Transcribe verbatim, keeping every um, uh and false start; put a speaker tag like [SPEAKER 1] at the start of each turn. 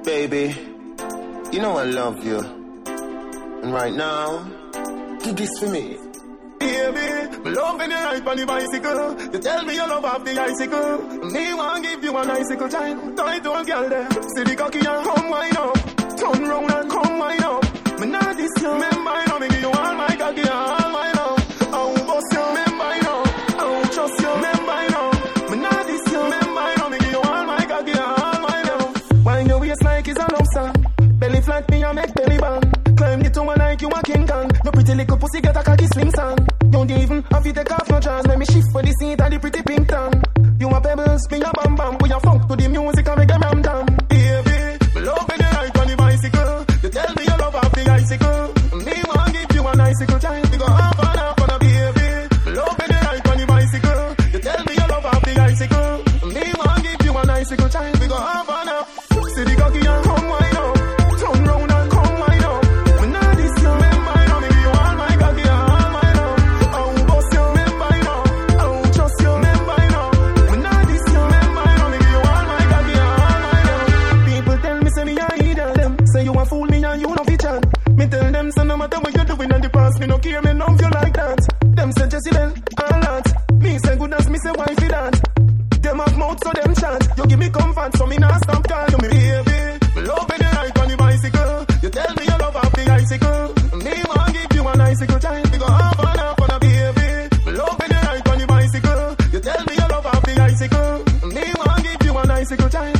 [SPEAKER 1] Baby, you know I love you. And right now, do this for me.
[SPEAKER 2] Baby, me love when you ride on the bicycle. You tell me you love off the icicle. Me want give you an icicle time. Tie to a girl there. See the cocky and come wind up. Turn round and come wind up. Me not this you. Remember you know me give you all my cocky and all my love. I won't bust you. Remember you know. I won't trust you. Remember you know. Me not this you. Remember you know me give you all my cocky and all my love. Wind your waist like it's a love song. Belly flat me and make belly bang. Climb the tower like you a King Kong. Your pretty little pussy get a cocky slim song. Don't even have to take off no chance. Let me shift for the seat and the pretty pink tongue. You a pebbles, me a bam bam. We a funk to the music and make a ram dam. Baby, me love when you ride on the bicycle. You tell me you love off the icicle. Me want give you an icicle time. We go half and half on a baby. Me love when you ride on the bicycle. You tell me you love off the icicle. Me want give you an icicle time. We go half and half. See the cocky and come wind up. Turn round and come wind up. Me not this you. Remember you know me give you all my cocky and all my love. I won't bust you. Remember you know. I won't trust you. Remember you know. Me not this you. Remember you know me give you all my cocky and all my love. People tell me say me a idol them. Say you a fool me and you no fit chat. Me tell them say no matter what you doing in the past me no care me love you like that. Them say Jessie then all that. Me say good as me say why for that. Them have mouth so them chat. You give me comfort so me not stop call you me baby. Me love when you ride on the bicycle. You tell me you love off the icicle. Me want give you an icicle time. We go half and half on a baby. Me love when you ride on the bicycle. You tell me you love off the icicle. Me want give you an icicle time.